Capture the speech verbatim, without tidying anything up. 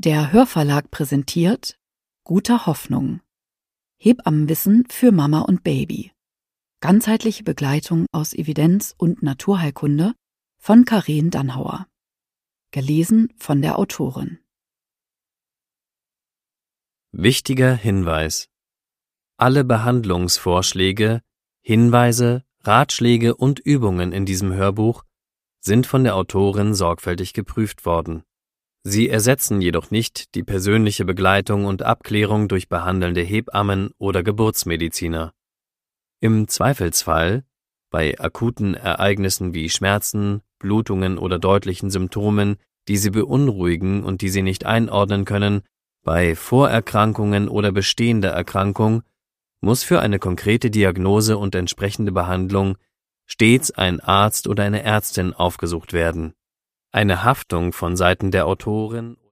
Der Hörverlag präsentiert Guter Hoffnung. Hebammenwissen für Mama und Baby. Ganzheitliche Begleitung aus Evidenz- und Naturheilkunde von Karin Dannhauer. Gelesen von der Autorin. Wichtiger Hinweis: Alle Behandlungsvorschläge, Hinweise, Ratschläge und Übungen in diesem Hörbuch sind von der Autorin sorgfältig geprüft worden. Sie ersetzen jedoch nicht die persönliche Begleitung und Abklärung durch behandelnde Hebammen oder Geburtsmediziner. Im Zweifelsfall, bei akuten Ereignissen wie Schmerzen, Blutungen oder deutlichen Symptomen, die Sie beunruhigen und die Sie nicht einordnen können, bei Vorerkrankungen oder bestehender Erkrankung, muss für eine konkrete Diagnose und entsprechende Behandlung stets ein Arzt oder eine Ärztin aufgesucht werden. Eine Haftung von Seiten der Autorin